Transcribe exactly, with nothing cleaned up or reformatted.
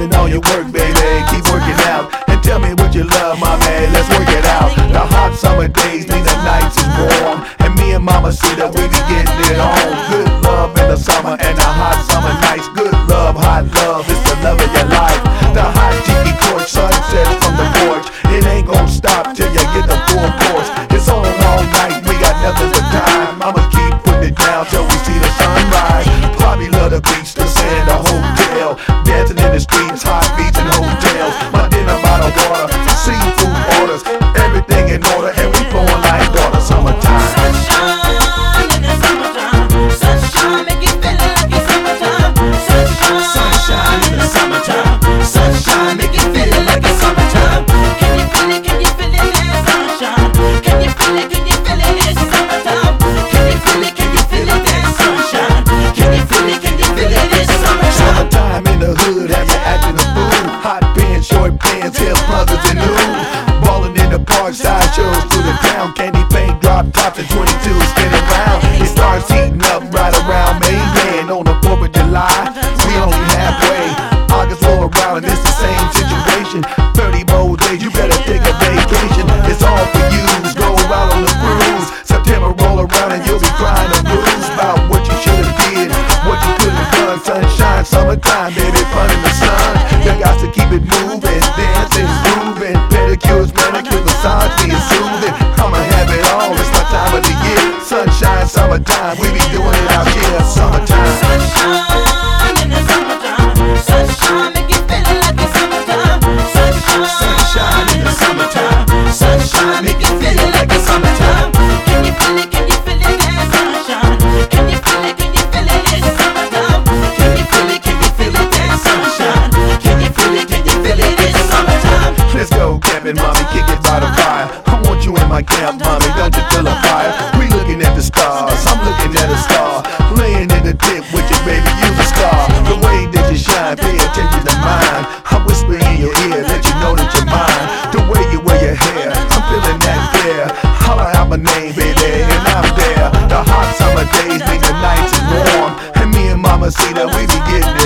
loving all your work, baby. Keep working out and tell me what you love, my man. Let's work it out. The hot summer days mean the nights is warm, and me and mama see that we be getting it on. Good love in the summer and the hot summer nights. Good love, hot love, it's the love of your life. The hot tiki torch, sunset from the porch. It ain't gon' stop till you get the full course. It's on all night, we got nothing but time. I'ma keep putting it down till we see the sunrise. Probably love the beach, the sand, the hotel. Dancing in the streets, hot beach and hotels. My dinner bottle water, seafood orders. Everything in order and we flowing like water. Summertime. Sunshine in the summertime. Sunshine make it feel like it's summertime. Sunshine, sunshine in the summertime. Sunshine make it feel like it's summertime. Can you feel it? Can you feel it? That sunshine. Can you feel it? Can you feel it? It's summertime. Can you feel it? Can you feel it? That sunshine. Can you feel it? Can you feel it? It's summertime. Summertime in the hood, have you acting a fool? Hot pants, short pants, hip pluggers and new. Ballin' in the park, side shows through the town. Candy paint, drop tops and twenty-two spin around. It starts heating up right around May. Man, on the fourth of July, we only halfway. August roll around and it's the same situation. Thirty more days, you better take a vacation. It's all for you, go out on the cruise. September roll around and you'll be crying the blues about what you should've did, what you could've done. Sunshine, summertime, baby, fun in the sun. You got to keep it moving, dancing, grooving. Pedicures, manicures, massage being soothing. I'ma have it all, it's my time of the year. Sunshine, summertime, we be doing it out here. Summertime. Sunshine in the summertime. Sunshine make it feel like it's summertime. Sunshine, Sunshine in the summertime. sunshine make it feel like it's summertime. Can you feel it? Can you feel it? That sunshine. Can you feel it? Can you feel it? It's summertime. Can you feel it? Can you feel it? That sunshine. Can you feel it? Can you feel it? It's summertime. Let's go camping, mommy, kick it by the fire. I want you in my camp, mommy, don't you feel a fire? We looking at the stars, I'm looking at a star. Laying in the dip with you, baby, you the star. The way that you shine, pay attention to mine. I whisper in your ear, let you know that you're mine. The way you wear your hair, I'm feeling that glare. Holla out my name, baby, and I'm there. The hot summer days make the nights is warm, and me and mama see that we be getting it